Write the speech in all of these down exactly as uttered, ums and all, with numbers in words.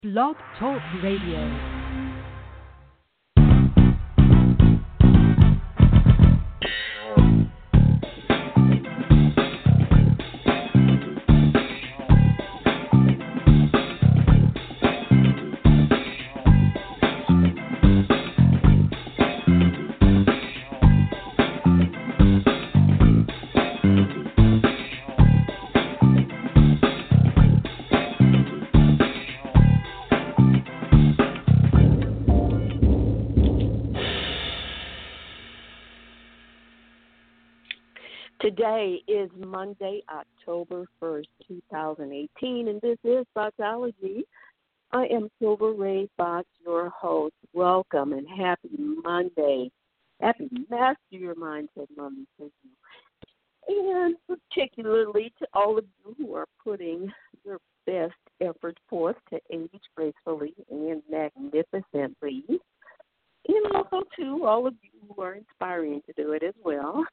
Blog Talk Radio. Today is Monday, October first, twenty eighteen, and this is Boxology. I am Silver Ray Fox, your host. Welcome and happy Monday. Happy Master Your Mindset Monday to you. And particularly to all of you who are putting your best effort forth to age gracefully and magnificently. And also to all of you who are inspiring to do it as well.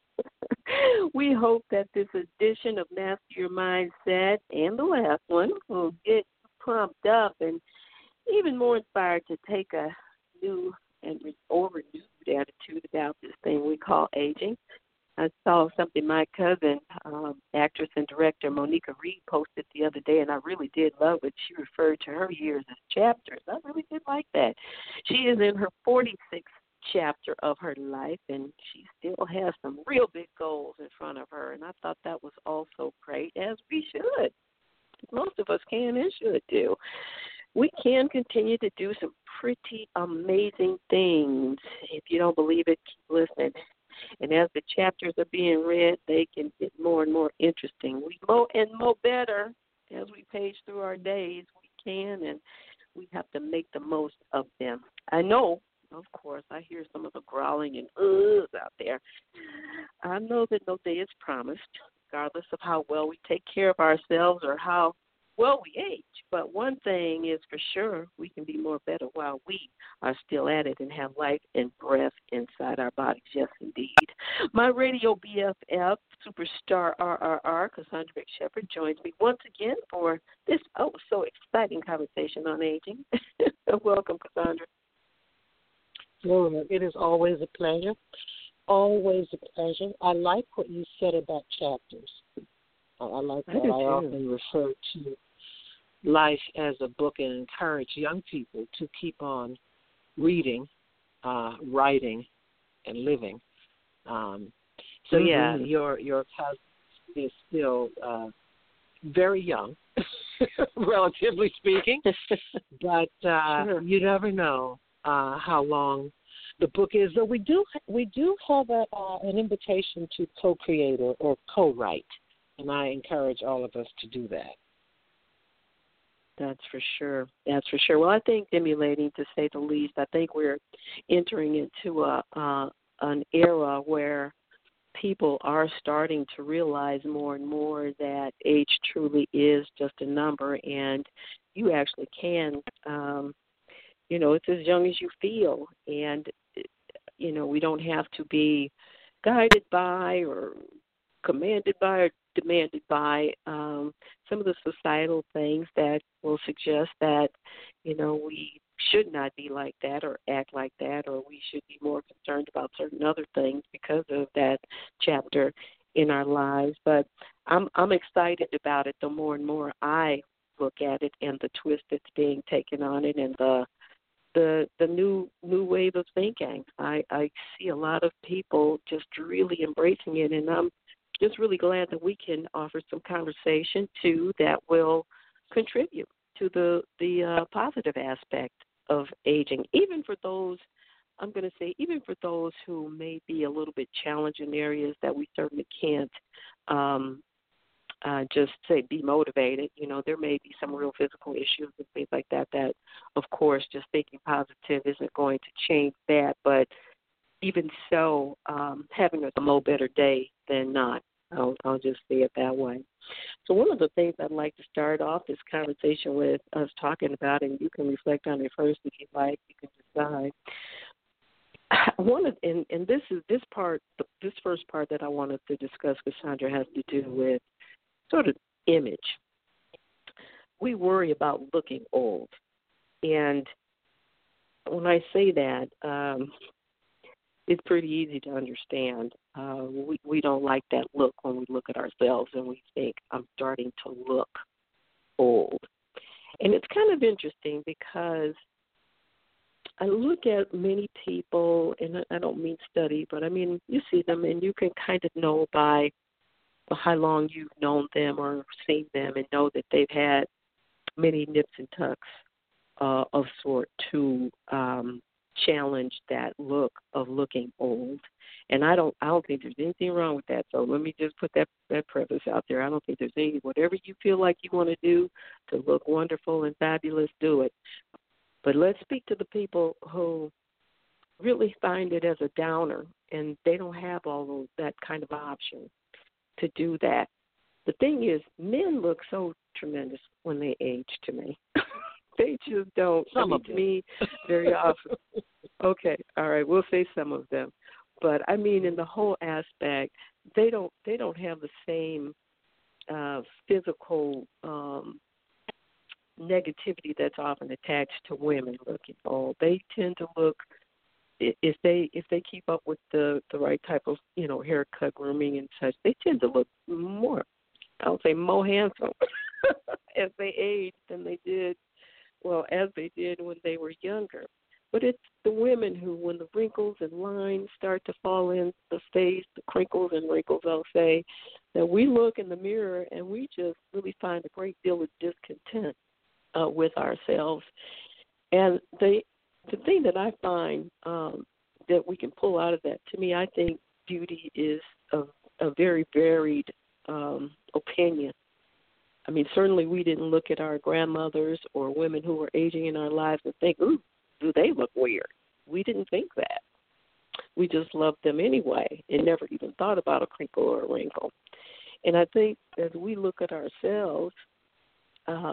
We hope that this edition of Master Your Mindset and the last one will get you pumped up and even more inspired to take a new and re- or renewed attitude about this thing we call aging. I saw something my cousin, um, actress and director Monica Reed, posted the other day, and I really did love it. She referred to her years as chapters. I really did like that. She is in her forty-sixth chapter of her life, and she still has some real big goals in front of her, and I thought that was also great, as we should. Most of us can and should do. We can continue to do some pretty amazing things. If you don't believe it, keep listening. And as the chapters are being read, they can get more and more interesting. We mo and mo better as we page through our days. We can, and we have to make the most of them. I know, of course, I hear some of the growling and uhs out there. I know that no day is promised, regardless of how well we take care of ourselves or how well we age. But one thing is for sure, we can be more better while we are still at it and have life and breath inside our bodies. Yes, indeed. My radio B F F, superstar R R R, Cassandra Shepherd, joins me once again for this, oh, so exciting conversation on aging. Welcome, Cassandra. Laura, it is always a pleasure. Always a pleasure. I like what you said about chapters. I, I like that. I, I often refer to life as a book and encourage young people to keep on reading, uh, writing, and living. Um, so, mm-hmm. yeah, your your cousin is still uh, very young, relatively speaking, but uh, sure. You never know uh, how long the book is. Though we do we do have a, uh, an invitation to co-create or, or co-write, and I encourage all of us to do that. That's for sure. That's for sure. Well, I think emulating, to say the least, I think we're entering into a uh, an era where people are starting to realize more and more that age truly is just a number, and you actually can, um, you know, it's as young as you feel, and, you know, we don't have to be guided by or commanded by or demanded by um, some of the societal things that will suggest that, you know, we should not be like that or act like that, or we should be more concerned about certain other things because of that chapter in our lives. But I'm I'm excited about it the more and more I look at it and the twist that's being taken on it and the the the new new wave of thinking. I, I see a lot of people just really embracing it, and I'm just really glad that we can offer some conversation, too, that will contribute to the, the uh, positive aspect of aging, even for those, I'm going to say, even for those who may be a little bit challenged in areas that we certainly can't um, uh, just say be motivated. You know, there may be some real physical issues and things like that that, of course, just thinking positive isn't going to change that. But even so, um, having a mo better day than not. I'll, I'll just say it that way. So one of the things I'd like to start off this conversation with us talking about, and you can reflect on it first if you like, you can decide. One of, and, and this is this part, this first part that I wanted to discuss, Cassandra, has to do with sort of image. We worry about looking old. And when I say that, um, it's pretty easy to understand. Uh, we, we don't like that look when we look at ourselves and we think, I'm starting to look old. And it's kind of interesting because I look at many people, and I don't mean study, but I mean you see them and you can kind of know by how long you've known them or seen them and know that they've had many nips and tucks uh, of sort to um, challenge that look of looking old. And I don't I don't think there's anything wrong with that. So let me just put that, that preface out there. I don't think there's any, whatever you feel like you want to do to look wonderful and fabulous, do it. But let's speak to the people who really find it as a downer, and they don't have all those, that kind of option to do that. The thing is, men look so tremendous when they age to me. They just don't. Some I mean, of to them. me, very often. Okay, all right, we'll say some of them. But I mean, in the whole aspect, they don't they don't have the same uh, physical um, negativity that's often attached to women looking old. They tend to look, if they if they keep up with the, the right type of, you know, haircut, grooming and such, they tend to look more, I would say more handsome as they age than they did, well, as they did when they were younger. But it's the women who, when the wrinkles and lines start to fall in the face, the crinkles and wrinkles, I'll say, that we look in the mirror and we just really find a great deal of discontent uh, with ourselves. And the the thing that I find um, that we can pull out of that, to me, I think beauty is a, a very varied um, opinion. I mean, certainly we didn't look at our grandmothers or women who were aging in our lives and think, ooh, do they look weird? We didn't think that. We just loved them anyway and never even thought about a crinkle or a wrinkle. And I think as we look at ourselves, uh,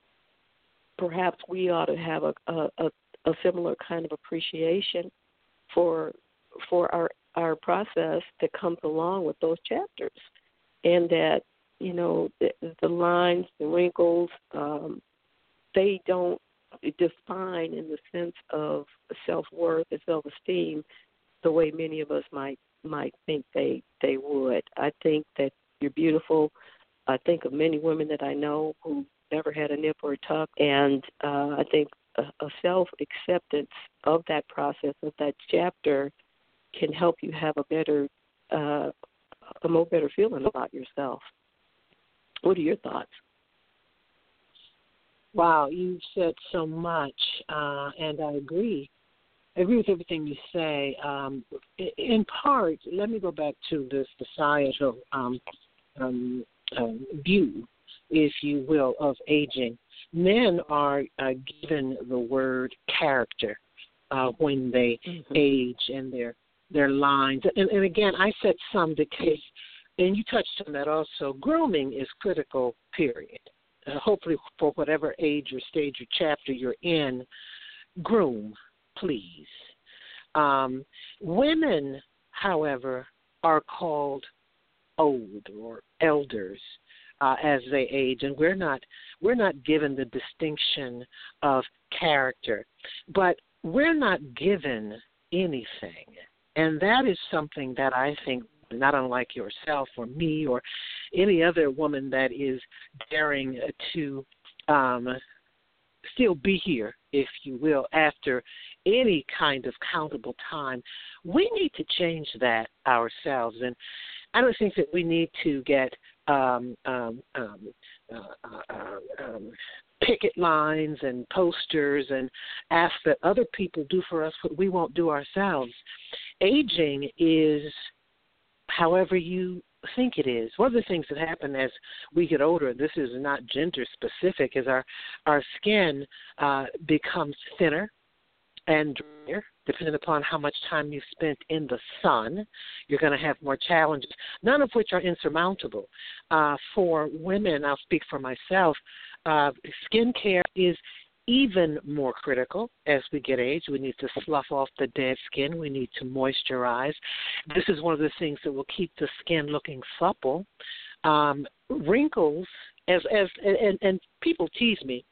perhaps we ought to have a, a, a similar kind of appreciation for for our our process that comes along with those chapters, and that, you know, the, the lines, the wrinkles, um, they don't define in the sense of self-worth and self-esteem the way many of us might might think they, they would. I think that you're beautiful. I think of many women that I know who never had a nip or a tuck, and uh, I think a, a self-acceptance of that process, of that chapter, can help you have a better, uh, a more better feeling about yourself. What are your thoughts? Wow, you've said so much, uh, and I agree. I agree with everything you say. Um, in part, let me go back to the societal um, um, um, view, if you will, of aging. Men are uh, given the word character uh, when they mm-hmm. age and their their lines. And, and again, I said some because, and you touched on that also, grooming is critical, period. Uh, hopefully for whatever age or stage or chapter you're in, groom, please. Um, women, however, are called old or elders uh, as they age, and we're not we're not given the distinction of character, but we're not given anything, and that is something that I think, not unlike yourself or me or any other woman that is daring to um, still be here, if you will, after any kind of countable time, we need to change that ourselves. And I don't think that we need to get um, um, um, uh, uh, um, picket lines and posters and ask that other people do for us what we won't do ourselves. Aging is however you think it is. One of the things that happen as we get older, this is not gender specific, is our, our skin uh, becomes thinner and drier, depending upon how much time you spent in the sun. You're going to have more challenges, none of which are insurmountable. Uh, for women, I'll speak for myself, uh, skin care is even more critical as we get age. We need to slough off the dead skin. We need to moisturize. This is one of the things that will keep the skin looking supple. Um, wrinkles, as as and, and people tease me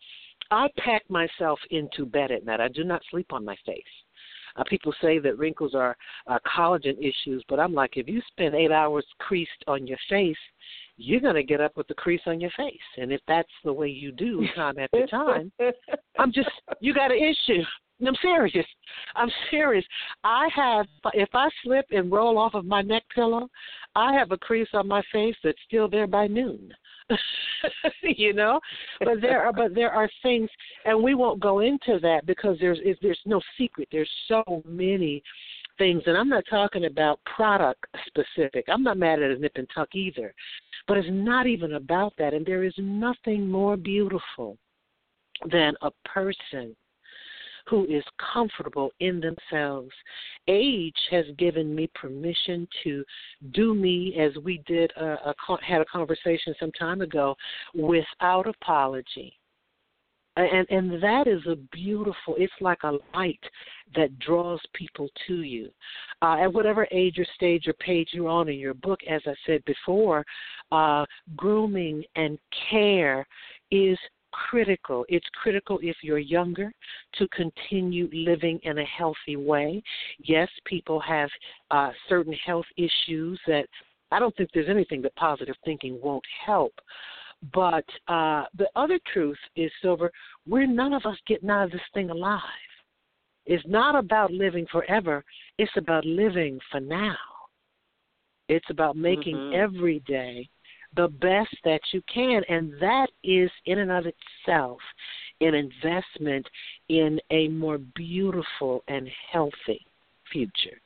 I pack myself into bed at night. I do not sleep on my face. Uh, people say that wrinkles are uh, collagen issues, but I'm like, if you spend eight hours creased on your face, you're going to get up with the crease on your face. And if that's the way you do time after time, I'm just, you got an issue. I'm serious. I'm serious. I have, if I slip and roll off of my neck pillow, I have a crease on my face that's still there by noon. You know, but there are but there are things, and we won't go into that because there's there's no secret. There's so many things, and I'm not talking about product specific. I'm not mad at a nip and tuck either, but it's not even about that. And there is nothing more beautiful than a person who is comfortable in themselves. Age has given me permission to do me, as we did a, a had a conversation some time ago, without apology. And and that is a beautiful, it's like a light that draws people to you. Uh, at whatever age or stage or page you're on in your book, as I said before, uh, grooming and care is critical. It's critical if you're younger to continue living in a healthy way. Yes, people have uh, certain health issues that I don't think there's anything that positive thinking won't help. But uh, the other truth is, Silver, we're none of us getting out of this thing alive. It's not about living forever. It's about living for now. It's about making mm-hmm. every day the best that you can, and that is in and of itself an investment in a more beautiful and healthy future.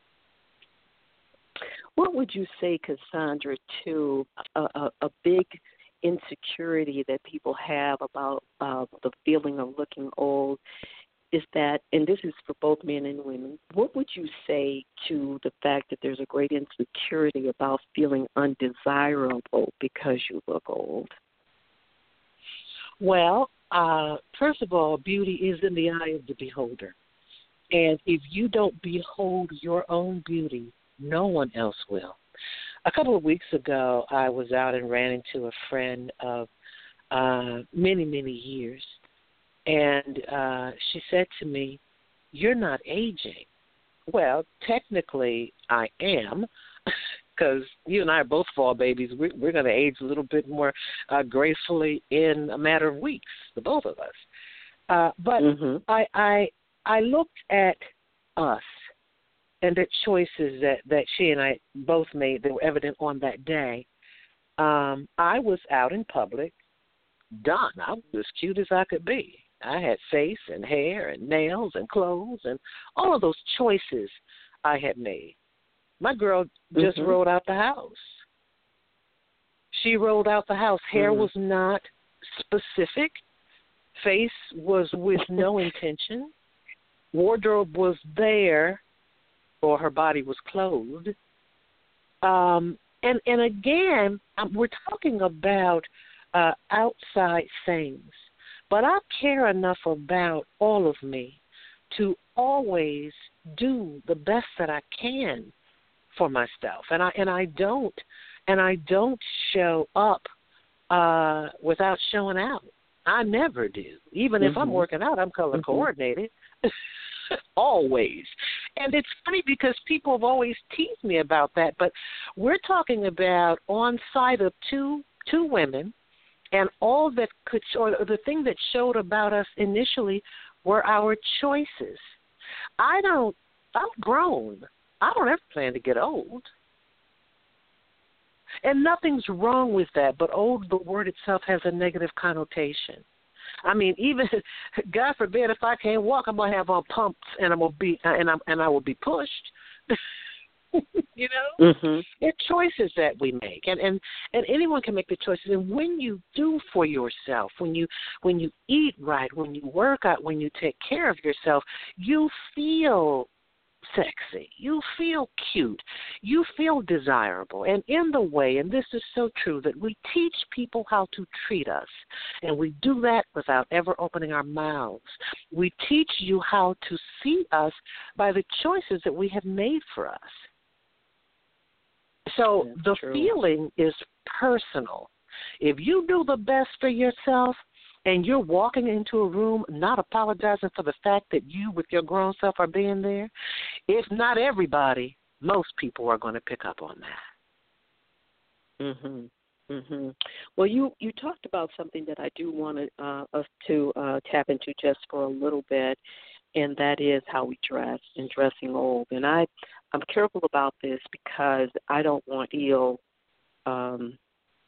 What would you say, Cassandra, to a, a, a big insecurity that people have about uh, the feeling of looking old is that, and this is for both men and women, what would you say to the fact that there's a great insecurity about feeling undesirable because you look old? Well, uh, first of all, beauty is in the eye of the beholder. And if you don't behold your own beauty, no one else will. A couple of weeks ago, I was out and ran into a friend of uh, many, many years. And uh, she said to me, "You're not aging." Well, technically I am, because you and I are both fall babies. We're, we're going to age a little bit more uh, gracefully in a matter of weeks, the both of us. Uh, but mm-hmm. I, I I looked at us and the choices that, that she and I both made that were evident on that day. Um, I was out in public, done. I was as cute as I could be. I had face and hair and nails and clothes and all of those choices I had made. My girl just mm-hmm. rolled out the house. She rolled out the house. Hair mm-hmm. was not specific. Face was with no intention. Wardrobe was there, or her body was clothed. Um, and, and again, um, we're talking about uh, outside things. But I care enough about all of me to always do the best that I can for myself, and I and I don't and I don't show up uh, without showing out. I never do. Even mm-hmm. if I'm working out, I'm color mm-hmm. coordinated. Always. And it's funny because people have always teased me about that, but we're talking about on site of two two women. And all that could, or the thing that showed about us initially were our choices. I don't, I'm grown. I don't ever plan to get old. And nothing's wrong with that, but old, the word itself has a negative connotation. I mean, even, God forbid, if I can't walk, I'm going to have on pumps and I'm going to be, and I'm, and I will be pushed. You know, mm-hmm. They're choices that we make, and, and and anyone can make the choices. And when you do for yourself, when you when you eat right, when you work out, when you take care of yourself, you feel sexy, you feel cute, you feel desirable. And in the way, and this is so true, that we teach people how to treat us, and we do that without ever opening our mouths. We teach you how to see us by the choices that we have made for us. So That's the true. Feeling is personal. If you do the best for yourself, and you're walking into a room not apologizing for the fact that you with your grown self are being there, if not everybody, most people are going to pick up on that. Mhm. Mhm. Well, you, you talked about something that I do want to, uh, us to uh, tap into just for a little bit, and that is how we dress and dressing old. And I, I'm careful about this because I don't want ill um,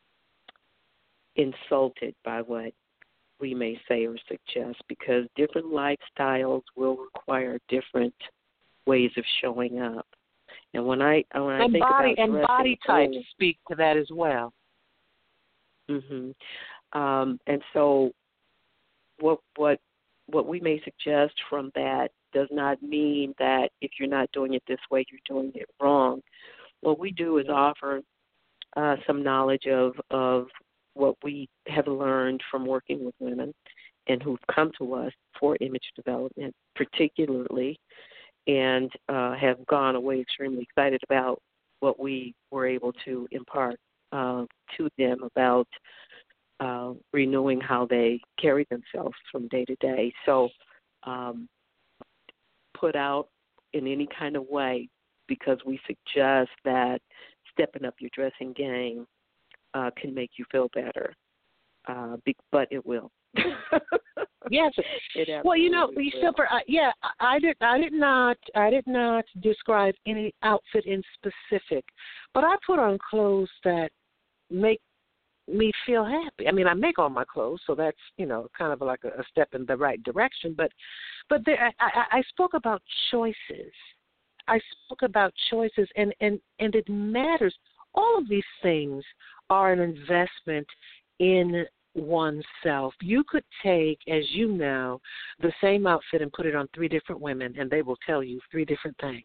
insulted by what we may say or suggest, because different lifestyles will require different ways of showing up. And when I when I and think body about and body types old, speak to that as well. Mhm. Um, and so, what what what we may suggest from that does not mean that if you're not doing it this way, you're doing it wrong. What we do is offer uh, some knowledge of of what we have learned from working with women and who've come to us for image development, particularly, and uh, have gone away extremely excited about what we were able to impart uh, to them about uh, renewing how they carry themselves from day to day. So um, put out in any kind of way, because we suggest that stepping up your dressing game uh, can make you feel better, uh, be, but it will. Yes. It well, you know, will. Silver, uh, yeah, I did. I did not. I did not describe any outfit in specific, but I put on clothes that make me feel happy. I mean, I make all my clothes, so that's, you know, kind of like a, a step in the right direction. But, but there, I, I, I spoke about choices. I spoke about choices, and, and, and it matters. All of these things are an investment in oneself. You could take, as you know, the same outfit and put it on three different women, and they will tell you three different things.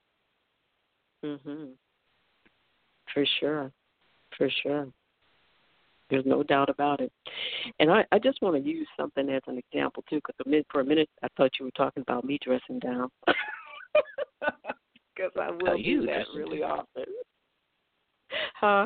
Mhm. For sure. For sure. There's no doubt about it. And I, I just want to use something as an example, too, because for a minute I thought you were talking about me dressing down. Because I will do that really often. Huh?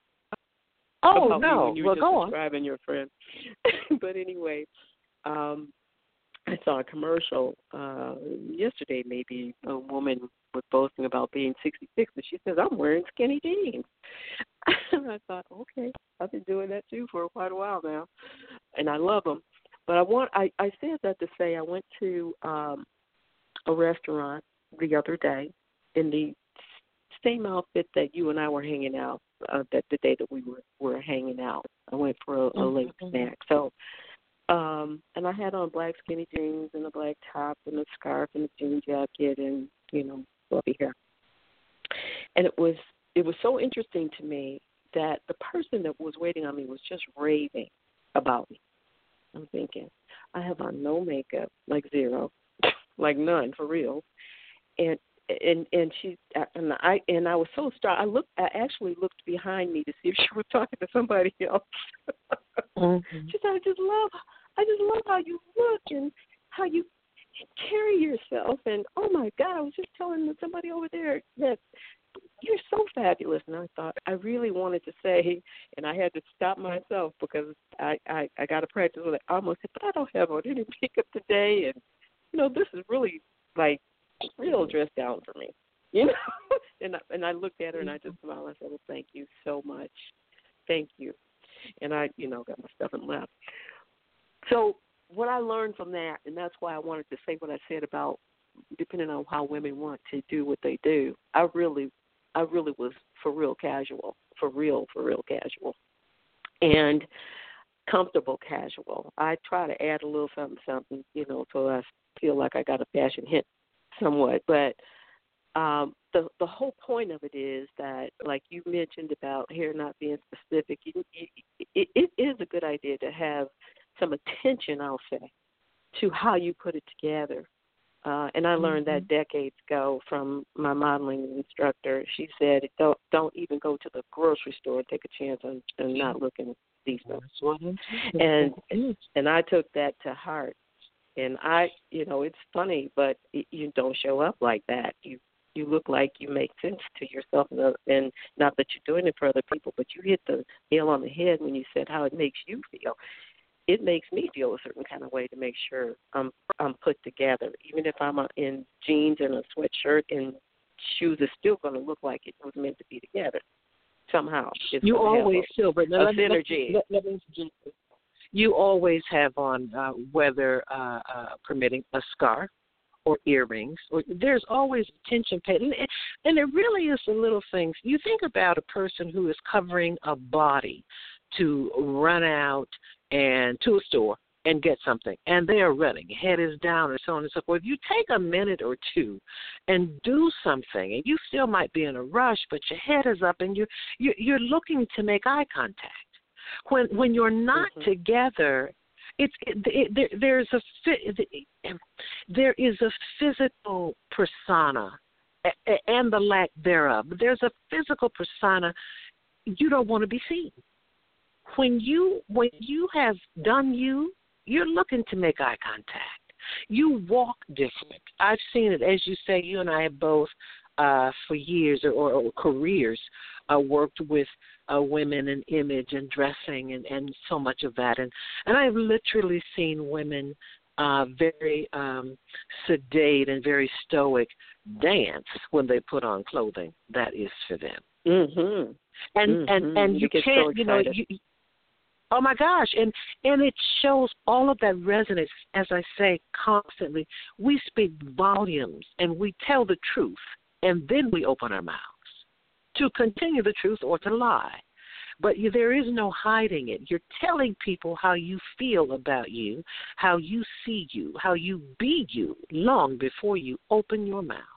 Oh, about no. Me when you well, were go just on. describing your friend. But anyway, um, I saw a commercial uh, yesterday, maybe a woman was boasting about being sixty-six, and she says, I'm wearing skinny jeans. And I thought, okay, I've been doing that too for quite a while now, and I love them. But I want, I, I said that to say I went to um, a restaurant the other day in the same outfit that you and I were hanging out, uh, that the day that we were, were hanging out. I went for a, a late Mm-hmm. snack. So, um, and I had on black skinny jeans and a black top and a scarf and a jean jacket and, you know, fluffy hair. And it was it was so interesting to me that the person that was waiting on me was just raving about me. I'm thinking, I have on no makeup, like zero, like none for real, and and and she and I and I was so struck. I looked, I actually looked behind me to see if she was talking to somebody else. Mm-hmm. She said, I just love, I just love how you look and how you carry yourself. And oh my God, I was just telling somebody over there that you're so fabulous. And I thought, I really wanted to say, and I had to stop myself because I, I, I got to practice with it. I almost said, but I don't have on any makeup today. And, you know, this is really like real dress down for me, you know. and, I, and I looked at her and I just smiled. I said, well, thank you so much. Thank you. And I, you know, got my stuff and left. So what I learned from that, and that's why I wanted to say what I said about depending on how women want to do what they do, I really I really was for real casual, for real, for real casual, and comfortable casual. I try to add a little something, something, you know, so I feel like I got a fashion hit somewhat. But um, the the whole point of it is that, like you mentioned about hair not being specific, you, it, it is a good idea to have some attention, I'll say, to how you put it together. Uh, and I learned mm-hmm. that decades ago from my modeling instructor. She said, don't, don't even go to the grocery store and take a chance on, on not looking decent. And, and I took that to heart. And I, you know, it's funny, but it, you don't show up like that. You you look like you make sense to yourself, and, and not that you're doing it for other people, but you hit the nail on the head when you said how it makes you feel. it makes me feel a certain kind of way to make sure I'm I'm put together. Even if I'm uh, in jeans and a sweatshirt and shoes, is still going to look like it was meant to be together somehow. It's you always a, feel, but a let, synergy. Let, let, let me suggest this. You always have on, uh, weather uh, uh, permitting, a scarf or earrings. Or there's always attention paid, and it, and it really is the little things. You think about a person who is covering a body to run out and to a store and get something, and they are running, head is down, and so on and so forth. You take a minute or two and do something, and you still might be in a rush, but your head is up, and you're you're, you're looking to make eye contact. When when you're not mm-hmm. together, it's it, it, there, there's a there is a physical persona and the lack thereof. There's a physical persona. You don't want to be seen. When you when you have done you, you're looking to make eye contact. You walk different. I've seen it, as you say. You and I have both, uh, for years or, or, or careers, uh, worked with uh, women in image and dressing and, and so much of that. And, and I've literally seen women uh, very um, sedate and very stoic dance when they put on clothing that is for them. Mm-hmm. And, mm-hmm. and and you, you can't, so you know, you, oh my gosh, and and it shows all of that resonance. As I say constantly, we speak volumes and we tell the truth, and then we open our mouths to continue the truth or to lie. But you, there is no hiding it. You're telling people how you feel about you, how you see you, how you be you, long before you open your mouth.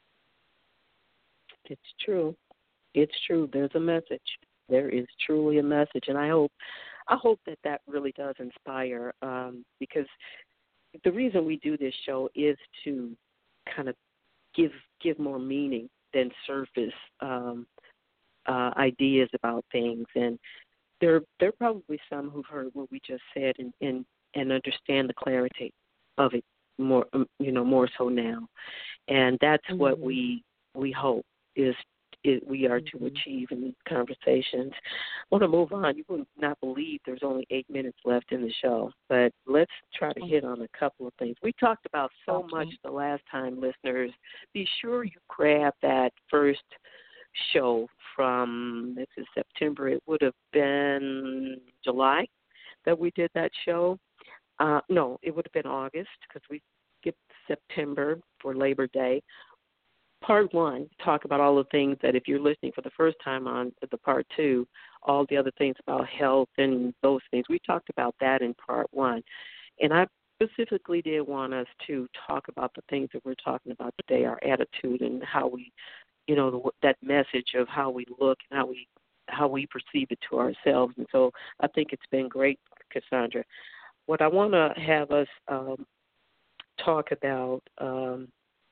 It's true. It's true. There's a message. There is truly a message, and I hope, I hope that that really does inspire. Um, because the reason we do this show is to kind of give give more meaning than surface um, uh, ideas about things. And there there are probably some who've heard what we just said and, and, and understand the clarity of it more, um, you know, more so now. And that's mm-hmm. what we we hope is. It, we are to achieve in these conversations. I want to move on. You would not believe there's only eight minutes left in the show, but let's try to hit on a couple of things. We talked about so much the last time, listeners. Be sure you grab that first show from, this is September, it would have been July that we did that show. Uh, no, it would have been August because we skipped September for Labor Day. Part one, talk about all the things that if you're listening for the first time on the part two, all the other things about health and those things. We talked about that in part one. And I specifically did want us to talk about the things that we're talking about today, our attitude and how we, you know, the, that message of how we look and how we how we perceive it to ourselves. And so I think it's been great, Cassandra. What I want to have us um, talk about um,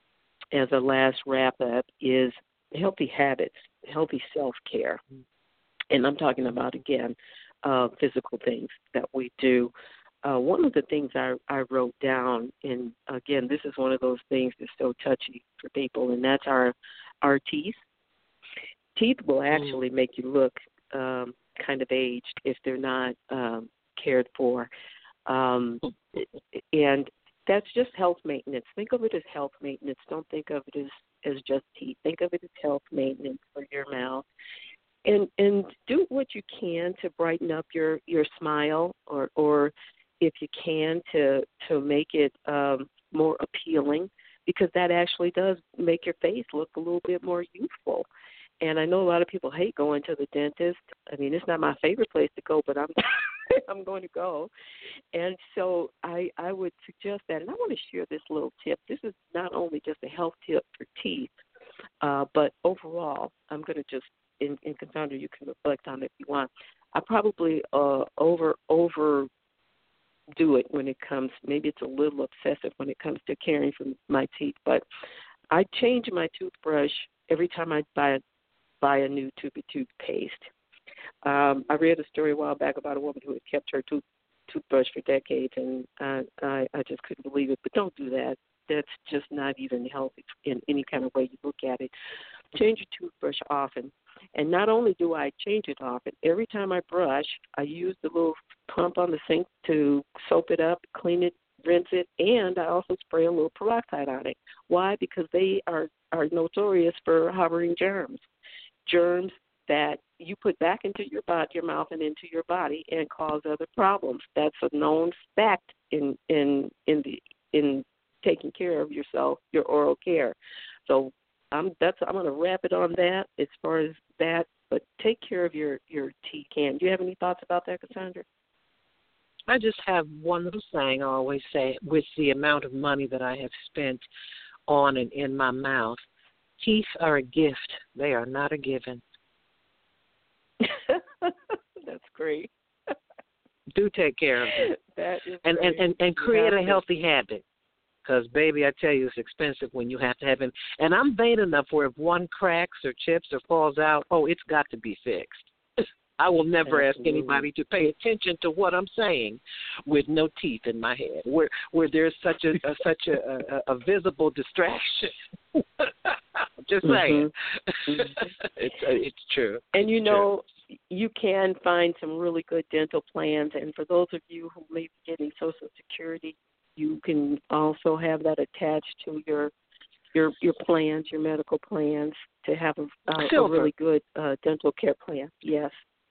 as a last wrap-up is healthy habits, healthy self-care. And I'm talking about, again, uh, physical things that we do. Uh, one of the things I, I wrote down, and, again, this is one of those things that's so touchy for people, and that's our, our teeth. Teeth will actually make you look um, kind of aged if they're not um, cared for. Um, and that's just health maintenance. Think of it as health maintenance. Don't think of it as, as just teeth. Think of it as health maintenance for your mouth. And and do what you can to brighten up your, your smile, or or if you can to to make it um, more appealing, because that actually does make your face look a little bit more youthful. And I know a lot of people hate going to the dentist. I mean, it's not my favorite place to go, but I'm I'm going to go. And so I, I would suggest that. And I want to share this little tip. This is not only just a health tip for teeth, uh, but overall, I'm going to just, in, in Cassandra, you can reflect on it if you want. I probably uh, over over do it when it comes, maybe it's a little obsessive when it comes to caring for my teeth, but I change my toothbrush every time I buy a buy a new tube of toothpaste. Um, I read a story a while back about a woman who had kept her tooth, toothbrush for decades, and I, I, I just couldn't believe it. But don't do that. That's just not even healthy in any kind of way you look at it. change your toothbrush often. And not only do I change it often, every time I brush, I use the little pump on the sink to soap it up, clean it, rinse it, and I also spray a little peroxide on it. Why? Because they are, are notorious for harboring germs, germs that you put back into your body, your mouth, and into your body, and cause other problems. That's a known fact in in in the in taking care of yourself, your oral care. So I'm that's I'm going to wrap it on that as far as that. But take care of your your tea can. Do you have any thoughts about that, Cassandra? I just have one little saying I always say: with the amount of money that I have spent on and in my mouth, teeth are a gift. They are not a given. That's great. Do take care of them. That is and, and, and, and create a to. healthy habit. Because, baby, I tell you, it's expensive when you have to have it. And I'm vain enough where if one cracks or chips or falls out, oh, it's got to be fixed. I will never Absolutely. ask anybody to pay attention to what I'm saying with no teeth in my head, where where there's such a, a such a, a, a visible distraction. Just saying, mm-hmm. it's uh, it's true. And you it's know, true. you can find some really good dental plans. And for those of you who may be getting Social Security, you can also have that attached to your your your plans, your medical plans, to have a, uh, a really good uh, dental care plan. Yes.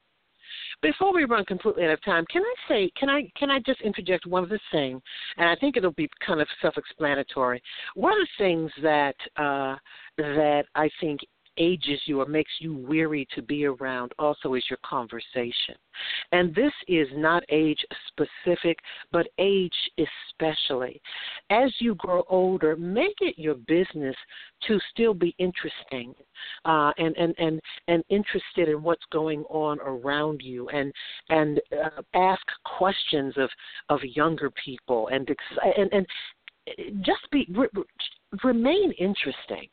Before we run completely out of time, can I say, can I can I just interject one other thing? And I think it'll be kind of self-explanatory. One of the things that uh, that I think ages you or makes you weary to be around also is your conversation. And this is not age specific, but age especially. As you grow older, make it your business to still be interesting uh, and, and, and, and interested in what's going on around you, and and uh, ask questions of, of younger people, and, and, and just be re, remain interesting.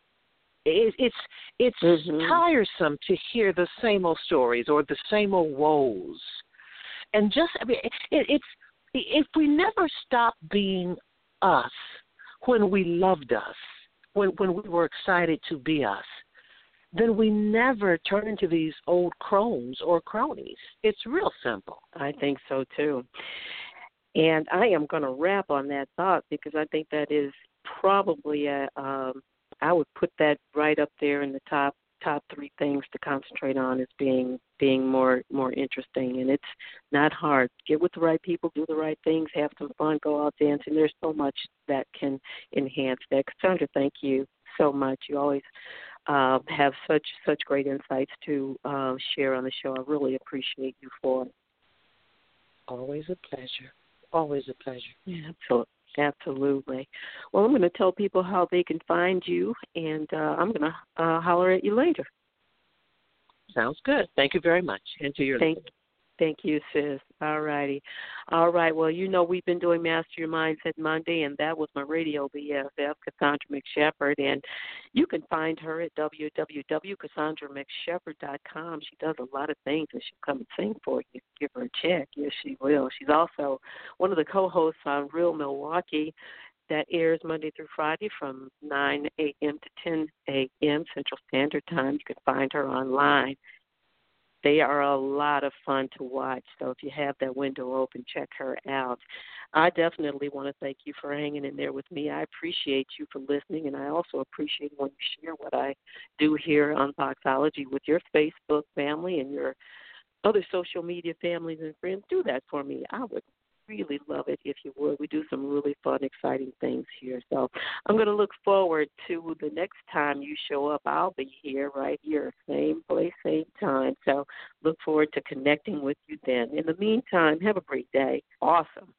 It, it's it's mm-hmm. tiresome to hear the same old stories or the same old woes, and just I mean, it, it's if we never stop being us when we loved us, when when we were excited to be us, then we never turn into these old crones or cronies. It's real simple. I think so too, and I am going to wrap on that thought because I think that is probably a. Um, I would put that right up there in the top top three things to concentrate on as being being more more interesting. And it's not hard. Get with the right people, do the right things, have some fun, go out dancing. There's so much that can enhance that. Cassandra, thank you so much. You always uh, have such such great insights to uh, share on the show. I really appreciate you for it. Always a pleasure. Always a pleasure. Yeah, absolutely. Absolutely. Well, I'm going to tell people how they can find you, and uh, I'm going to uh, holler at you later. Sounds good. Thank you very much. And to your Thank, thank you, sis. All righty. All right. Well, you know we've been doing Master Your Mindset Monday, and that was my radio B F F, Cassandra McShepard, and you can find her at w w w dot cassandra mc shepherd dot com. She does a lot of things, and she'll come and sing for you. Give her a check. Yes, she will. She's also one of the co-hosts on Real Milwaukee that airs Monday through Friday from nine a.m. to ten a.m. Central Standard Time. You can find her online. They are a lot of fun to watch, so if you have that window open, check her out. I definitely want to thank you for hanging in there with me. I appreciate you for listening, and I also appreciate when you share what I do here on Boxology with your Facebook family and your other social media families and friends. Do that for me. I would really love it if you would. We do some really fun, exciting things here. So I'm going to look forward to the next time you show up. I'll be here, right here, same place, same time. So look forward to connecting with you then. In the meantime, have a great day. Awesome.